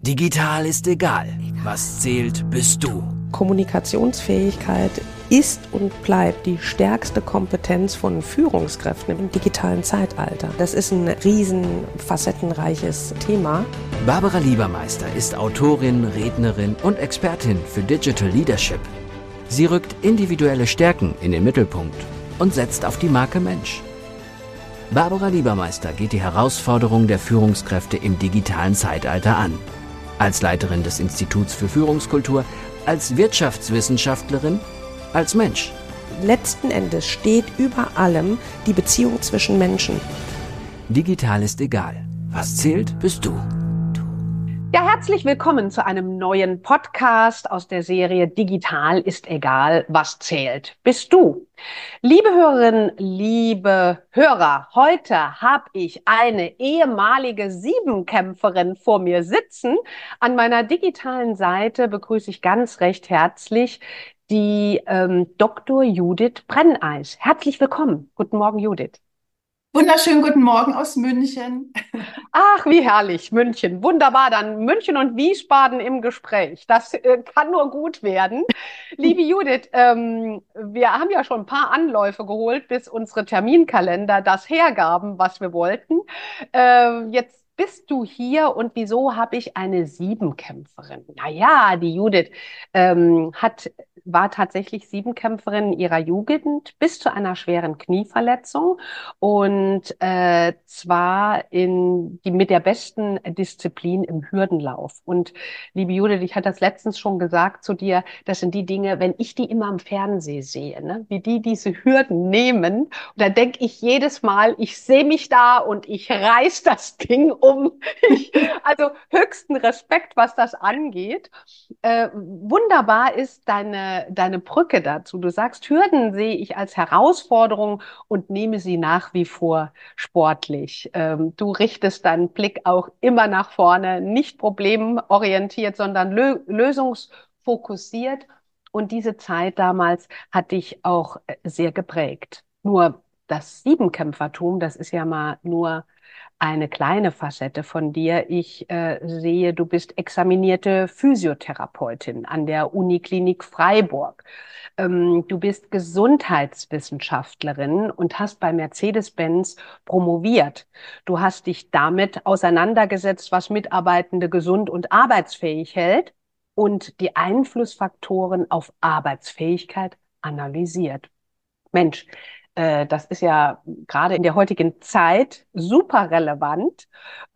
Digital ist egal. Was zählt, bist du. Kommunikationsfähigkeit ist und bleibt die stärkste Kompetenz von Führungskräften im digitalen Zeitalter. Das ist ein riesen facettenreiches Thema. Barbara Liebermeister ist Autorin, Rednerin und Expertin für Digital Leadership. Sie rückt individuelle Stärken in den Mittelpunkt und setzt auf die Marke Mensch. Barbara Liebermeister geht die Herausforderungen der Führungskräfte im digitalen Zeitalter an. Als Leiterin des Instituts für Führungskultur, als Wirtschaftswissenschaftlerin, als Mensch. Letzten Endes steht über allem die Beziehung zwischen Menschen. Digital ist egal. Was zählt, bist du. Ja, herzlich willkommen zu einem neuen Podcast aus der Serie Digital ist egal, was zählt, bist du. Liebe Hörerinnen, liebe Hörer, heute habe ich eine ehemalige Siebenkämpferin vor mir sitzen. An meiner digitalen Seite begrüße ich ganz recht herzlich die Dr. Judith Brenneis. Herzlich willkommen. Guten Morgen, Judith. Wunderschönen guten Morgen aus München. Ach, wie herrlich, München. Wunderbar, dann München und Wiesbaden im Gespräch. Das kann nur gut werden. Liebe Judith, wir haben ja schon ein paar Anläufe geholt, bis unsere Terminkalender das hergaben, was wir wollten. Jetzt bist du hier und wieso habe ich eine Siebenkämpferin? Naja, die Judith war tatsächlich Siebenkämpferin ihrer Jugend bis zu einer schweren Knieverletzung und zwar mit der besten Disziplin im Hürdenlauf. Und liebe Judith, ich hatte das letztens schon gesagt zu dir, das sind die Dinge, wenn ich die immer im Fernsehen sehe, ne, wie die diese Hürden nehmen, da denke ich jedes Mal, ich sehe mich da und ich reiß das Ding um. Also höchsten Respekt, was das angeht. Wunderbar ist deine Brücke dazu. Du sagst, Hürden sehe ich als Herausforderung und nehme sie nach wie vor sportlich. Du richtest deinen Blick auch immer nach vorne, nicht problemorientiert, sondern lösungsfokussiert. Und diese Zeit damals hat dich auch sehr geprägt. Nur das Siebenkämpfertum, das ist ja mal nur eine kleine Facette von dir. Ich sehe, du bist examinierte Physiotherapeutin an der Uniklinik Freiburg. Du bist Gesundheitswissenschaftlerin und hast bei Mercedes-Benz promoviert. Du hast dich damit auseinandergesetzt, was Mitarbeitende gesund und arbeitsfähig hält und die Einflussfaktoren auf Arbeitsfähigkeit analysiert. Mensch, das ist ja gerade in der heutigen Zeit super relevant,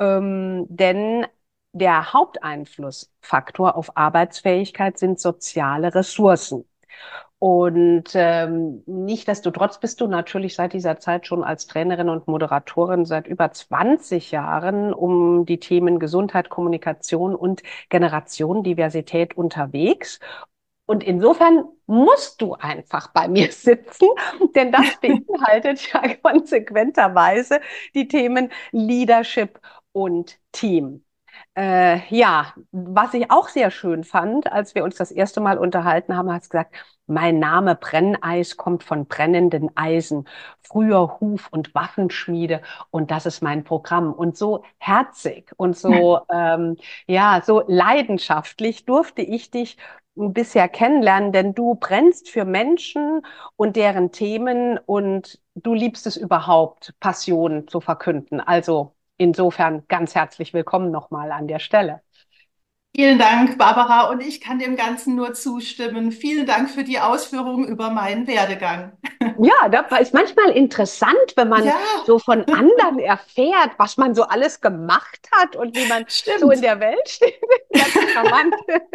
denn der Haupteinflussfaktor auf Arbeitsfähigkeit sind soziale Ressourcen. Und nichtsdestotrotz bist du natürlich seit dieser Zeit schon als Trainerin und Moderatorin seit über 20 Jahren um die Themen Gesundheit, Kommunikation und Generationendiversität unterwegs. Und insofern musst du einfach bei mir sitzen, denn das beinhaltet ja konsequenterweise die Themen Leadership und Team. Ja, was ich auch sehr schön fand, als wir uns das erste Mal unterhalten haben, hast du gesagt, mein Name Brenneis kommt von brennenden Eisen, früher Huf- und Waffenschmiede und das ist mein Programm. Und so herzig und so, ja, so leidenschaftlich durfte ich dich bisher kennenlernen, denn du brennst für Menschen und deren Themen und du liebst es überhaupt, Passion zu verkünden. Also insofern ganz herzlich willkommen nochmal an der Stelle. Vielen Dank, Barbara, und ich kann dem Ganzen nur zustimmen. Vielen Dank für die Ausführungen über meinen Werdegang. Ja, das ist manchmal interessant, wenn man Ja, so von anderen erfährt, was man so alles gemacht hat und wie man so in stimmt. der Welt steht. Ganz charmant.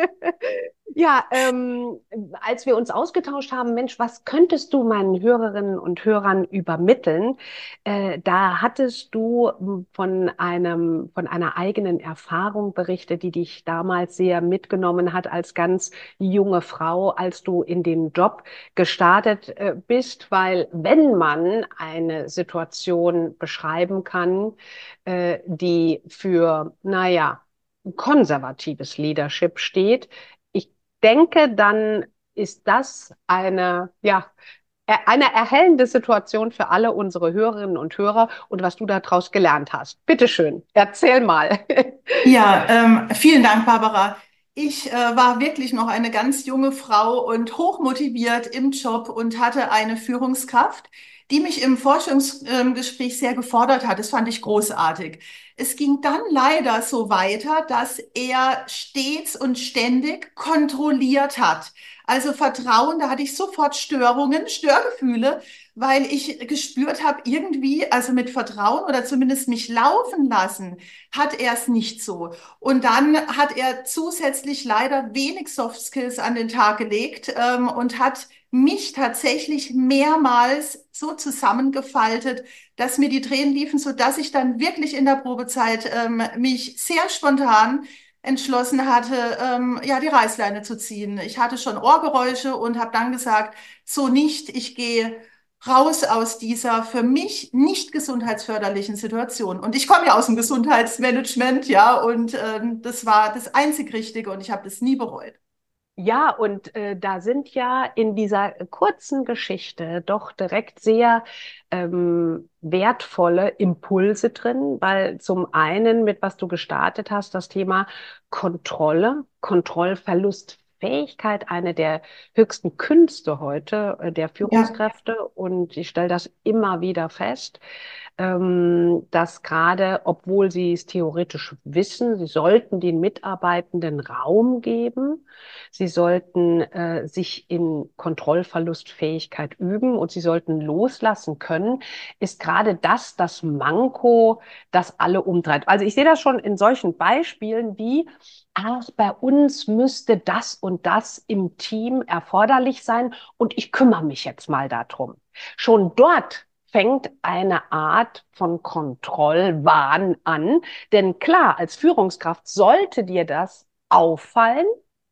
Ja, als wir uns ausgetauscht haben, Mensch, was könntest du meinen Hörerinnen und Hörern übermitteln? Da hattest du von einer eigenen Erfahrung berichtet, die dich damals sehr mitgenommen hat als ganz junge Frau, als du in den Job gestartet bist, weil wenn man eine Situation beschreiben kann, die für, naja, konservatives Leadership steht, ich denke, dann ist das eine, ja, eine erhellende Situation für alle unsere Hörerinnen und Hörer und was du daraus gelernt hast. Bitte schön, erzähl mal. Ja, vielen Dank, Barbara. Ich war wirklich noch eine ganz junge Frau und hochmotiviert im Job und hatte eine Führungskraft, die mich im Forschungsgespräch sehr gefordert hat. Das fand ich großartig. Es ging dann leider so weiter, dass er stets und ständig kontrolliert hat. Also Vertrauen, da hatte ich sofort Störungen, Störgefühle, weil ich gespürt habe, irgendwie, also mit Vertrauen oder zumindest mich laufen lassen, hat er es nicht so. Und dann hat er zusätzlich leider wenig Soft Skills an den Tag gelegt, und hat mich tatsächlich mehrmals so zusammengefaltet, dass mir die Tränen liefen, so dass ich dann wirklich in der Probezeit mich sehr spontan entschlossen hatte, ja, die Reißleine zu ziehen. Ich hatte schon Ohrgeräusche und habe dann gesagt, so nicht, ich gehe raus aus dieser für mich nicht gesundheitsförderlichen Situation. Und ich komme ja aus dem Gesundheitsmanagement, ja, und das war das einzig Richtige und ich habe das nie bereut. Ja, und da sind ja in dieser kurzen Geschichte doch direkt sehr wertvolle Impulse drin, weil zum einen, mit was du gestartet hast, das Thema Kontrolle, Kontrollverlustfähigkeit, eine der höchsten Künste heute der Ja. Führungskräfte. Und ich stelle das immer wieder fest, dass gerade, obwohl sie es theoretisch wissen, sie sollten den Mitarbeitenden Raum geben, sie sollten sich in Kontrollverlustfähigkeit üben und sie sollten loslassen können, ist gerade das Manko, das alle umtreibt. Also ich sehe das schon in solchen Beispielen wie, ach, bei uns müsste das und das im Team erforderlich sein und ich kümmere mich jetzt mal darum. Schon dort fängt eine Art von Kontrollwahn an. Denn klar, als Führungskraft sollte dir das auffallen.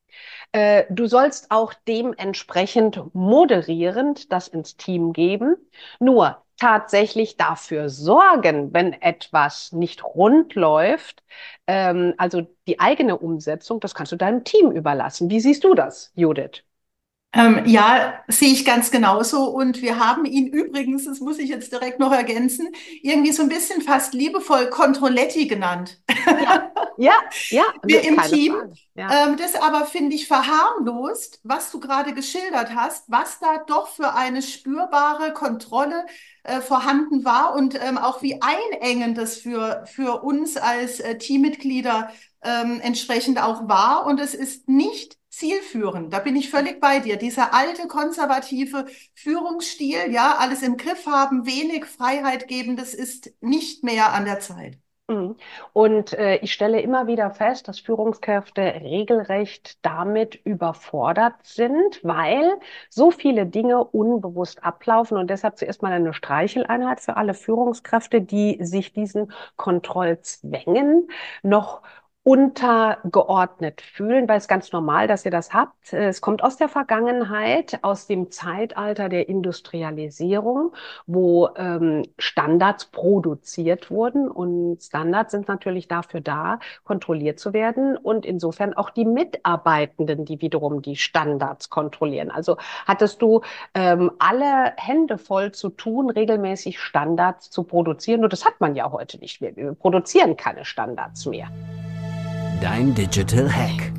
Du sollst auch dementsprechend moderierend das ins Team geben. Nur tatsächlich dafür sorgen, wenn etwas nicht rund läuft, also die eigene Umsetzung, das kannst du deinem Team überlassen. Wie siehst du das, Judith? Ja, sehe ich ganz genauso. Und wir haben ihn übrigens, das muss ich jetzt direkt noch ergänzen, irgendwie so ein bisschen fast liebevoll Controletti genannt. Ja, ja, ja, Wir im keine Team. Frage. Ja. Das aber finde ich verharmlost, was du gerade geschildert hast, was da doch für eine spürbare Kontrolle vorhanden war und auch wie einengend das für uns als Teammitglieder entsprechend auch war. Und es ist nicht zielführend. Da bin ich völlig bei dir. Dieser alte konservative Führungsstil, ja, alles im Griff haben, wenig Freiheit geben, das ist nicht mehr an der Zeit. Mhm. Und ich stelle immer wieder fest, dass Führungskräfte regelrecht damit überfordert sind, weil so viele Dinge unbewusst ablaufen. Und deshalb zuerst mal eine Streicheleinheit für alle Führungskräfte, die sich diesen Kontrollzwängen noch untergeordnet fühlen, weil es ganz normal, dass ihr das habt. Es kommt aus der Vergangenheit, aus dem Zeitalter der Industrialisierung, wo Standards produziert wurden. Und Standards sind natürlich dafür da, kontrolliert zu werden und insofern auch die Mitarbeitenden, die wiederum die Standards kontrollieren. Also hattest du alle Hände voll zu tun, regelmäßig Standards zu produzieren. Und das hat man ja heute nicht mehr. Wir produzieren keine Standards mehr. Dein Digital Hack.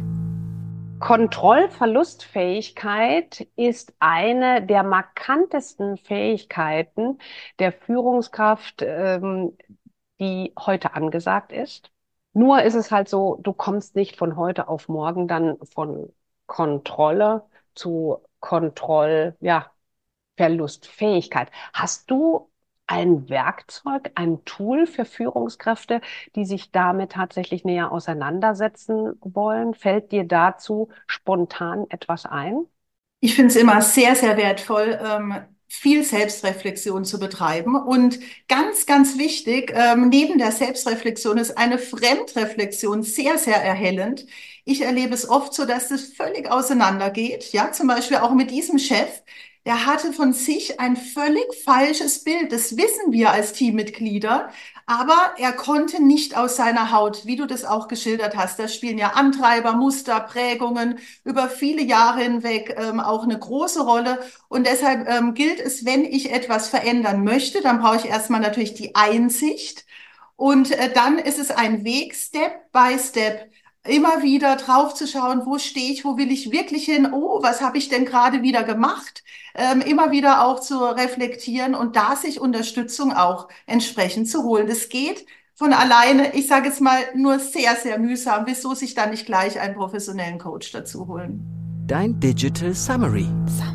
Kontrollverlustfähigkeit ist eine der markantesten Fähigkeiten der Führungskraft, die heute angesagt ist. Nur ist es halt so, du kommst nicht von heute auf morgen dann von Kontrolle zu ja, Verlustfähigkeit. Hast du ein Werkzeug, ein Tool für Führungskräfte, die sich damit tatsächlich näher auseinandersetzen wollen? Fällt dir dazu spontan etwas ein? Ich finde es immer sehr, sehr wertvoll, viel Selbstreflexion zu betreiben. Und ganz, ganz wichtig, neben der Selbstreflexion ist eine Fremdreflexion sehr, sehr erhellend. Ich erlebe es oft so, dass es völlig auseinandergeht. Ja, zum Beispiel auch mit diesem Chef. der hatte von sich ein völlig falsches Bild. Das wissen wir als Teammitglieder. Aber er konnte nicht aus seiner Haut, wie du das auch geschildert hast. Da spielen ja Antreiber, Muster, Prägungen über viele Jahre hinweg auch eine große Rolle. Und deshalb gilt es, wenn ich etwas verändern möchte, dann brauche ich erstmal natürlich die Einsicht. Und dann ist es ein Weg, Step by Step, immer wieder drauf zu schauen, wo stehe ich, wo will ich wirklich hin, oh, was habe ich denn gerade wieder gemacht? Immer wieder auch zu reflektieren und da sich Unterstützung auch entsprechend zu holen. Das geht von alleine, ich sage jetzt mal, nur sehr, sehr mühsam. Wieso sich dann nicht gleich einen professionellen Coach dazu holen? Dein Digital Summary.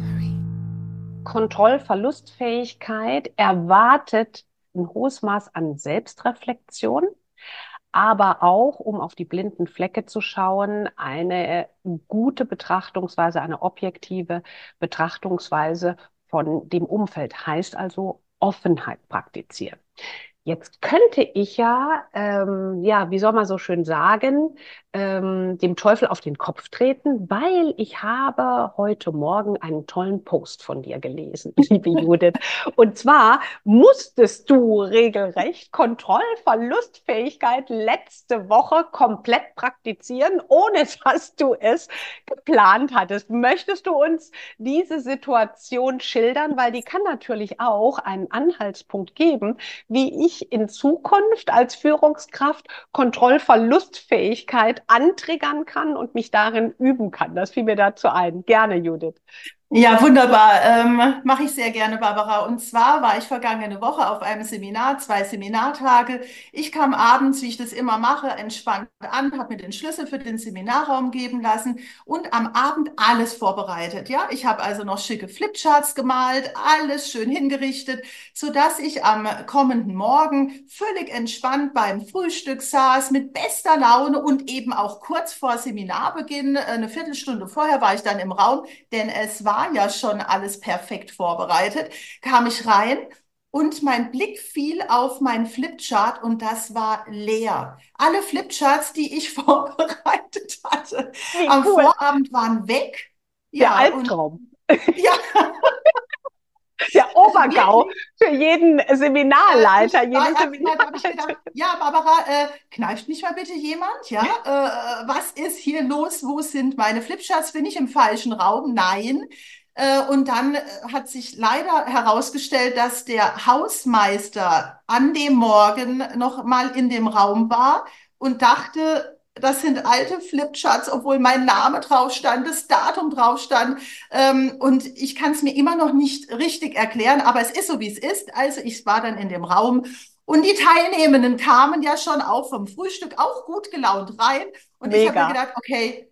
Kontrollverlustfähigkeit erwartet ein hohes Maß an Selbstreflexion, aber auch, um auf die blinden Flecke zu schauen, eine gute Betrachtungsweise, eine objektive Betrachtungsweise von dem Umfeld, heißt also Offenheit praktizieren. Jetzt könnte ich ja, wie soll man so schön sagen, dem Teufel auf den Kopf treten, weil ich habe heute Morgen einen tollen Post von dir gelesen, liebe Judith. Und zwar musstest du regelrecht Kontrollverlustfähigkeit letzte Woche komplett praktizieren, ohne dass du es geplant hattest. Möchtest du uns diese Situation schildern? Weil die kann natürlich auch einen Anhaltspunkt geben, wie ich in Zukunft als Führungskraft Kontrollverlustfähigkeit antriggern kann und mich darin üben kann. Das fiel mir dazu ein. Gerne, Judith. Ja, wunderbar. Mache ich sehr gerne, Barbara. Und zwar war ich vergangene Woche auf einem Seminar, 2 Seminartage. Ich kam abends, wie ich das immer mache, entspannt an, habe mir den Schlüssel für den Seminarraum geben lassen und am Abend alles vorbereitet. Ja, ich habe also noch schicke Flipcharts gemalt, alles schön hingerichtet, sodass ich am kommenden Morgen völlig entspannt beim Frühstück saß, mit bester Laune und eben auch kurz vor Seminarbeginn, eine Viertelstunde vorher war ich dann im Raum, denn es war ja schon alles perfekt vorbereitet, kam ich rein und mein Blick fiel auf mein Flipchart und das war leer. Alle Flipcharts, die ich vorbereitet hatte, Wie am cool. Vorabend waren weg. Der Ja, und Albtraum. ja, Der Obergau wirklich. für jeden Seminarleiter, Ich jede war erstmal, da habe ich Seminarleiterin. gedacht, ja, Barbara, kneift mich mal bitte jemand, ja? Was ist hier los? Wo sind meine Flipcharts? Bin ich im falschen Raum? Nein. Und dann hat sich leider herausgestellt, dass der Hausmeister an dem Morgen noch mal in dem Raum war und dachte, das sind alte Flipcharts, obwohl mein Name drauf stand, das Datum drauf stand. Und ich kann es mir immer noch nicht richtig erklären, aber es ist so, wie es ist. Also ich war dann in dem Raum und die Teilnehmenden kamen ja schon auch vom Frühstück auch gut gelaunt rein. Und ich habe mir Mega. gedacht, okay,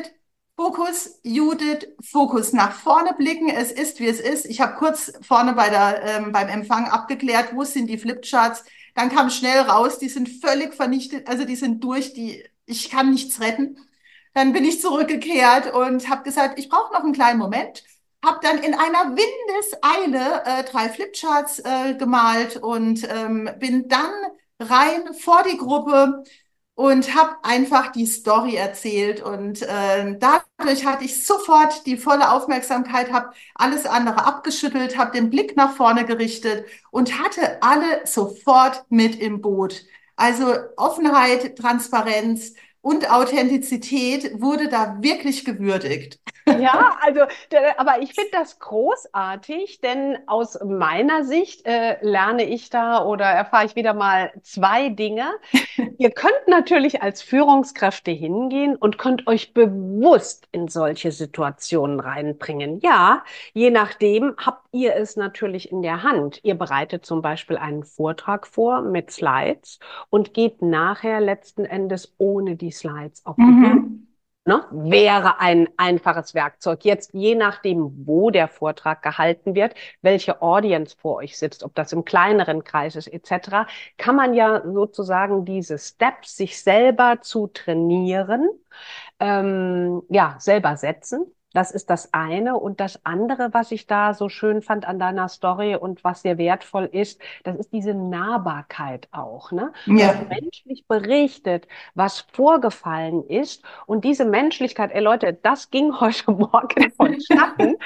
Judith, Fokus nach vorne blicken. Es ist, wie es ist. Ich habe kurz vorne beim Empfang abgeklärt, wo sind die Flipcharts. Dann kam schnell raus, die sind völlig vernichtet, also die sind durch, ich kann nichts retten. Dann bin ich zurückgekehrt und habe gesagt, ich brauche noch einen kleinen Moment. Habe dann in einer Windeseile 3 Flipcharts gemalt und bin dann rein vor die Gruppe und habe einfach die Story erzählt. Und dadurch hatte ich sofort die volle Aufmerksamkeit, habe alles andere abgeschüttelt, habe den Blick nach vorne gerichtet und hatte alle sofort mit im Boot. Also Offenheit, Transparenz und Authentizität wurde da wirklich gewürdigt. Ja, also, aber ich finde das großartig, denn aus meiner Sicht lerne ich da oder erfahre ich wieder mal zwei Dinge. Ihr könnt natürlich als Führungskräfte hingehen und könnt euch bewusst in solche Situationen reinbringen. Ja, je nachdem habt ihr es natürlich in der Hand. Ihr bereitet zum Beispiel einen Vortrag vor mit Slides und geht nachher letzten Endes ohne die Slides auf die Bühne. Mhm. Ne? Wäre ein einfaches Werkzeug. Jetzt je nachdem, wo der Vortrag gehalten wird, welche Audience vor euch sitzt, ob das im kleineren Kreis ist etc., kann man ja sozusagen diese Steps, sich selber zu trainieren, ja, selber setzen. Das ist das eine. Und das andere, was ich da so schön fand an deiner Story und was sehr wertvoll ist, das ist diese Nahbarkeit auch, ne? Du hast Ja. menschlich berichtet, was vorgefallen ist. Und diese Menschlichkeit, ey Leute, das ging heute Morgen vonstatten.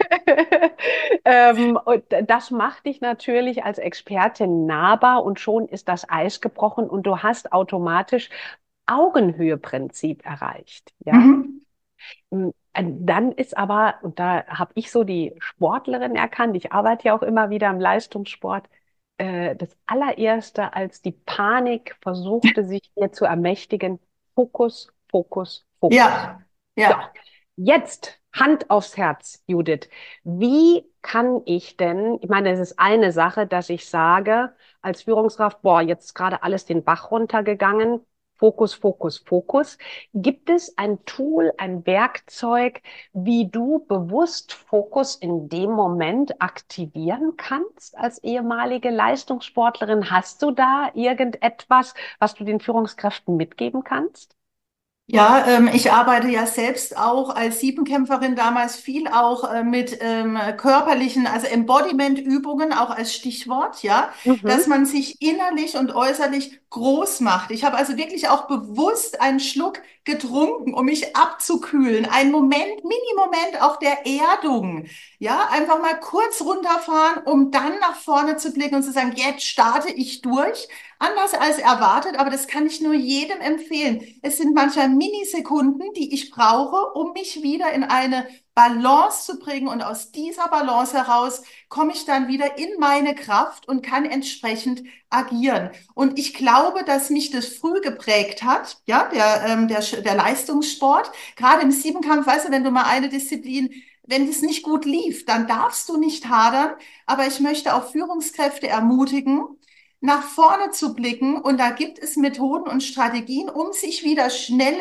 Und das macht dich natürlich als Expertin nahbar und schon ist das Eis gebrochen und du hast automatisch Augenhöhe-Prinzip erreicht, ja? Mhm. Dann ist aber, und da habe ich so die Sportlerin erkannt, ich arbeite ja auch immer wieder im Leistungssport, das allererste, als die Panik versuchte, sich hier zu ermächtigen, Fokus, Fokus, Fokus. Ja, So, ja. jetzt Hand aufs Herz, Judith. Wie kann ich denn, ich meine, es ist eine Sache, dass ich sage, als Führungskraft, boah, jetzt ist gerade alles den Bach runtergegangen. Fokus, Fokus, Fokus. Gibt es ein Tool, ein Werkzeug, wie du bewusst Fokus in dem Moment aktivieren kannst als ehemalige Leistungssportlerin? Hast du da irgendetwas, was du den Führungskräften mitgeben kannst? Ja, ich arbeite ja selbst auch als Siebenkämpferin damals viel auch mit körperlichen, also Embodiment-Übungen, auch als Stichwort, ja, Mhm. dass man sich innerlich und äußerlich groß macht. Ich habe also wirklich auch bewusst einen Schluck getrunken, um mich abzukühlen. Ein Moment, Mini-Moment auch der Erdung. Ja, einfach mal kurz runterfahren, um dann nach vorne zu blicken und zu sagen, jetzt starte ich durch. Anders als erwartet, aber das kann ich nur jedem empfehlen. Es sind manchmal Minisekunden, die ich brauche, um mich wieder in eine Balance zu bringen. Und aus dieser Balance heraus komme ich dann wieder in meine Kraft und kann entsprechend agieren. Und ich glaube, dass mich das früh geprägt hat, ja, der Leistungssport. Gerade im Siebenkampf, weißt du, wenn du mal eine Disziplin, wenn es nicht gut lief, dann darfst du nicht hadern. Aber ich möchte auch Führungskräfte ermutigen, nach vorne zu blicken. Und da gibt es Methoden und Strategien, um sich wieder schnell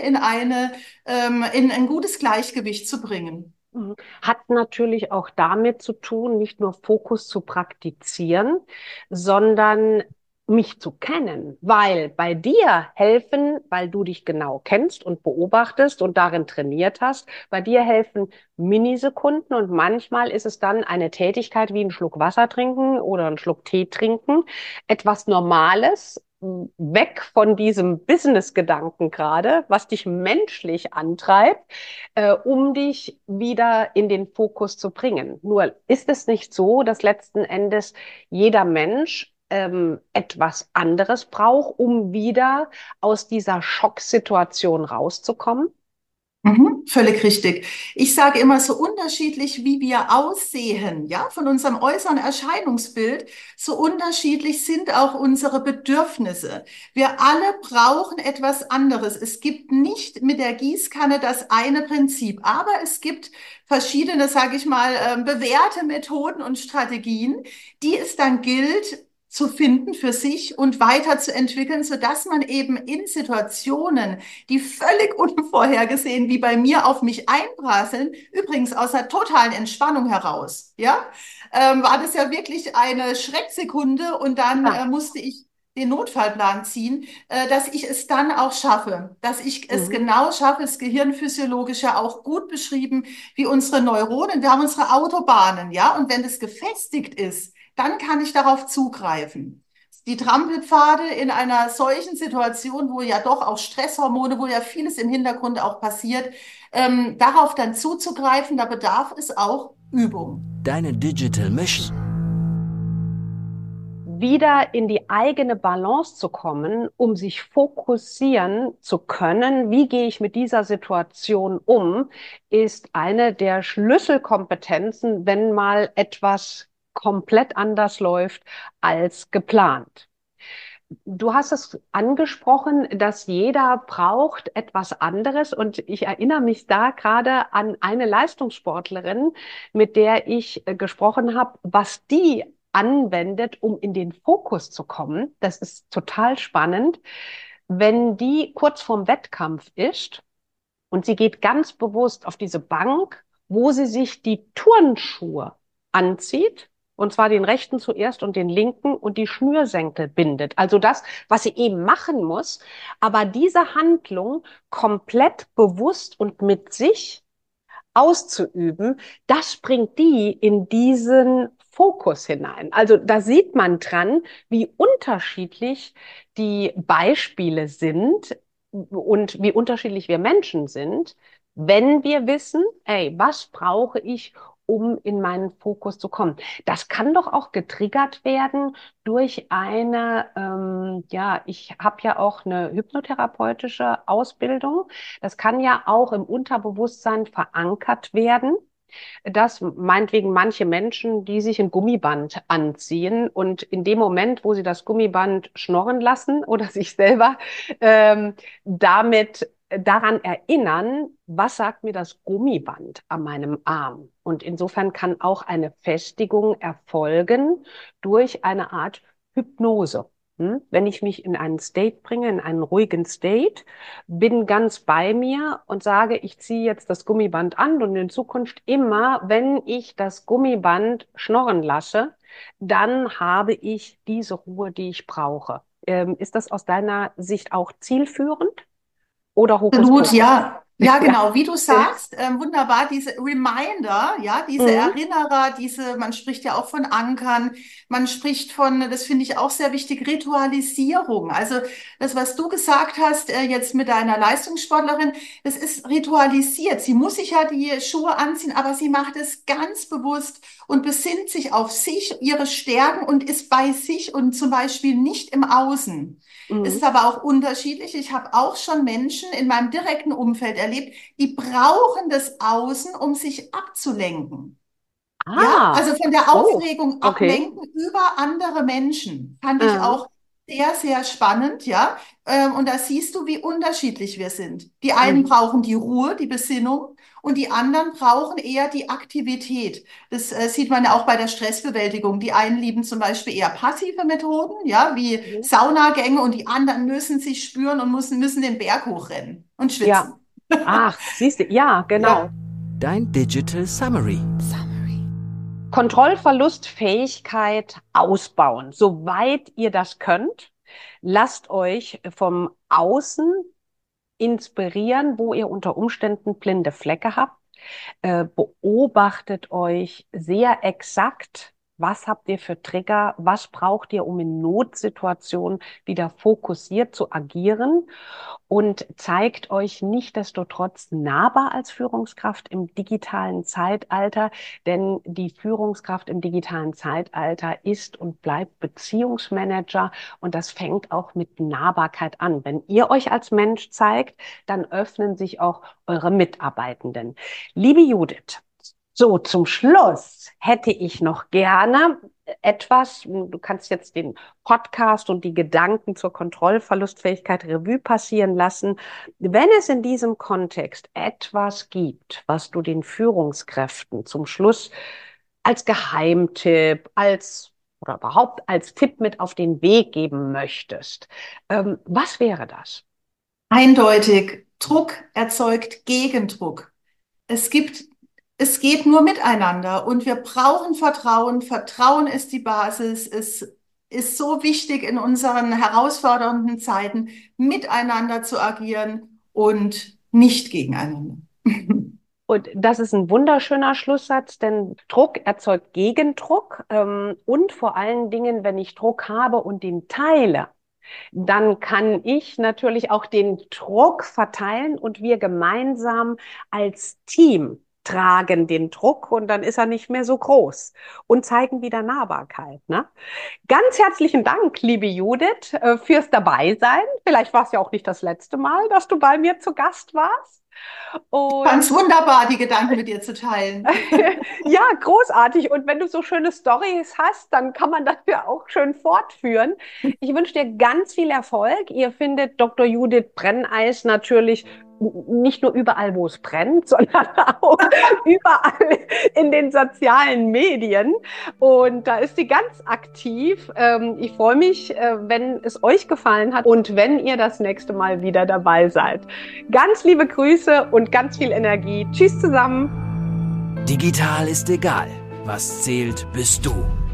in ein gutes Gleichgewicht zu bringen. Mhm. Hat natürlich auch damit zu tun, nicht nur Fokus zu praktizieren, sondern mich zu kennen, weil bei dir helfen, weil du dich genau kennst und beobachtest und darin trainiert hast, bei dir helfen Minisekunden und manchmal ist es dann eine Tätigkeit wie einen Schluck Wasser trinken oder einen Schluck Tee trinken, etwas Normales, weg von diesem Business-Gedanken gerade, was dich menschlich antreibt, um dich wieder in den Fokus zu bringen. Nur ist es nicht so, dass letzten Endes jeder Mensch etwas anderes braucht, um wieder aus dieser Schocksituation rauszukommen? Mhm, völlig richtig. Ich sage immer, so unterschiedlich wie wir aussehen, ja, von unserem äußeren Erscheinungsbild, so unterschiedlich sind auch unsere Bedürfnisse. Wir alle brauchen etwas anderes. Es gibt nicht mit der Gießkanne das eine Prinzip, aber es gibt verschiedene, sage ich mal, bewährte Methoden und Strategien, die es dann gilt, zu finden für sich und weiterzuentwickeln, sodass man eben in Situationen, die völlig unvorhergesehen wie bei mir auf mich einprasseln, übrigens aus einer totalen Entspannung heraus, ja, war das ja wirklich eine Schrecksekunde und dann Ja. musste ich den Notfallplan ziehen, dass ich es dann auch schaffe, dass ich es Mhm. genau schaffe, das Gehirnphysiologisch ja auch gut beschrieben, wie unsere Neuronen, wir haben unsere Autobahnen, ja, und wenn das gefestigt ist, dann kann ich darauf zugreifen. Die Trampelpfade in einer solchen Situation, wo ja doch auch Stresshormone, wo ja vieles im Hintergrund auch passiert, darauf dann zuzugreifen, da bedarf es auch Übung. Deine Digital Mission. Wieder in die eigene Balance zu kommen, um sich fokussieren zu können, wie gehe ich mit dieser Situation um, ist eine der Schlüsselkompetenzen, wenn mal etwas komplett anders läuft als geplant. Du hast es angesprochen, dass jeder braucht etwas anderes und ich erinnere mich da gerade an eine Leistungssportlerin, mit der ich gesprochen habe, was die anwendet, um in den Fokus zu kommen. Das ist total spannend. Wenn die kurz vorm Wettkampf ist und sie geht ganz bewusst auf diese Bank, wo sie sich die Turnschuhe anzieht, und zwar den rechten zuerst und den linken und die Schnürsenkel bindet. Also das, was sie eben machen muss, aber diese Handlung komplett bewusst und mit sich auszuüben, das bringt die in diesen Fokus hinein. Also da sieht man dran, wie unterschiedlich die Beispiele sind und wie unterschiedlich wir Menschen sind, wenn wir wissen, ey, was brauche ich, um in meinen Fokus zu kommen. Das kann doch auch getriggert werden durch ich habe ja auch eine hypnotherapeutische Ausbildung. Das kann ja auch im Unterbewusstsein verankert werden, dass meinetwegen manche Menschen, die sich ein Gummiband anziehen und in dem Moment, wo sie das Gummiband schnorren lassen oder sich selber damit daran erinnern, was sagt mir das Gummiband an meinem Arm? Und insofern kann auch eine Festigung erfolgen durch eine Art Hypnose. Wenn ich mich in einen State bringe, in einen ruhigen State, bin ganz bei mir und sage, ich ziehe jetzt das Gummiband an und in Zukunft immer, wenn ich das Gummiband schnorren lasse, dann habe ich diese Ruhe, die ich brauche. Ist das aus deiner Sicht auch zielführend oder Absolut, Hokuspokus? ja. Ja, Ja. genau, wie du sagst, wunderbar, diese Reminder, ja, diese Mhm. Erinnerer, man spricht ja auch von Ankern, man spricht von, das finde ich auch sehr wichtig, Ritualisierung. Also das, was du gesagt hast, jetzt mit deiner Leistungssportlerin, das ist ritualisiert. Sie muss sich ja die Schuhe anziehen, aber sie macht es ganz bewusst und besinnt sich auf sich, ihre Stärken und ist bei sich und zum Beispiel nicht im Außen. Es ist Mhm. aber auch unterschiedlich. Ich habe auch schon Menschen in meinem direkten Umfeld erlebt, die brauchen das Außen, um sich abzulenken. Ja, Ah, also von der oh, Aufregung okay. ablenken über andere Menschen. Fand ich Mhm. auch sehr, sehr spannend, ja. Und da siehst du, wie unterschiedlich wir sind. Die einen Mhm. brauchen die Ruhe, die Besinnung und die anderen brauchen eher die Aktivität. Das sieht man ja auch bei der Stressbewältigung. Die einen lieben zum Beispiel eher passive Methoden, ja, wie Mhm. Saunagänge und die anderen müssen sich spüren und müssen den Berg hochrennen und Ja. schwitzen. Ach, siehst du, ja, genau. Ja. Dein Digital Summary. Kontrollverlustfähigkeit ausbauen, soweit ihr das könnt. Lasst euch vom Außen inspirieren, wo ihr unter Umständen blinde Flecke habt. Beobachtet euch sehr exakt. Was habt ihr für Trigger? Was braucht ihr, um in Notsituationen wieder fokussiert zu agieren? Und zeigt euch nichtsdestotrotz nahbar als Führungskraft im digitalen Zeitalter, denn die Führungskraft im digitalen Zeitalter ist und bleibt Beziehungsmanager und das fängt auch mit Nahbarkeit an. Wenn ihr euch als Mensch zeigt, dann öffnen sich auch eure Mitarbeitenden. Liebe Judith, so zum Schluss hätte ich noch gerne etwas, du kannst jetzt den Podcast und die Gedanken zur Kontrollverlustfähigkeit Revue passieren lassen. Wenn es in diesem Kontext etwas gibt, was du den Führungskräften zum Schluss als Geheimtipp, oder überhaupt als Tipp mit auf den Weg geben möchtest, was wäre das? Eindeutig, Druck erzeugt Gegendruck. Es gibt, es geht nur miteinander und wir brauchen Vertrauen. Vertrauen ist die Basis. Es ist so wichtig in unseren herausfordernden Zeiten, miteinander zu agieren und nicht gegeneinander. Und das ist ein wunderschöner Schlusssatz, denn Druck erzeugt Gegendruck. Und vor allen Dingen, wenn ich Druck habe und den teile, dann kann ich natürlich auch den Druck verteilen und wir gemeinsam als Team tragen den Druck und dann ist er nicht mehr so groß und zeigen wieder Nahbarkeit, ne? Ganz herzlichen Dank, liebe Judith, fürs Dabeisein. Vielleicht war es ja auch nicht das letzte Mal, dass du bei mir zu Gast warst. Fand Und es wunderbar, die Gedanken mit dir zu teilen. ja, großartig. Und wenn du so schöne Storys hast, dann kann man das ja auch schön fortführen. Ich wünsche dir ganz viel Erfolg. Ihr findet Dr. Judith Brenneis natürlich nicht nur überall, wo es brennt, sondern auch überall in den sozialen Medien. Und da ist sie ganz aktiv. Ich freue mich, wenn es euch gefallen hat und wenn ihr das nächste Mal wieder dabei seid. Ganz liebe Grüße und ganz viel Energie. Tschüss zusammen. Digital ist egal. Was zählt, bist du.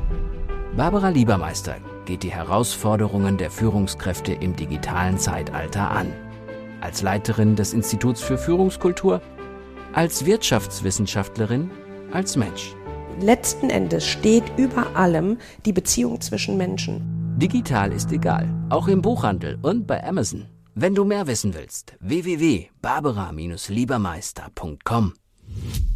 Barbara Liebermeister geht die Herausforderungen der Führungskräfte im digitalen Zeitalter an. Als Leiterin des Instituts für Führungskultur Als Wirtschaftswissenschaftlerin, als Mensch. Letzten Endes steht über allem die Beziehung zwischen Menschen. Digital ist egal, auch im Buchhandel und bei Amazon. Wenn du mehr wissen willst, www.barbara-liebermeister.com.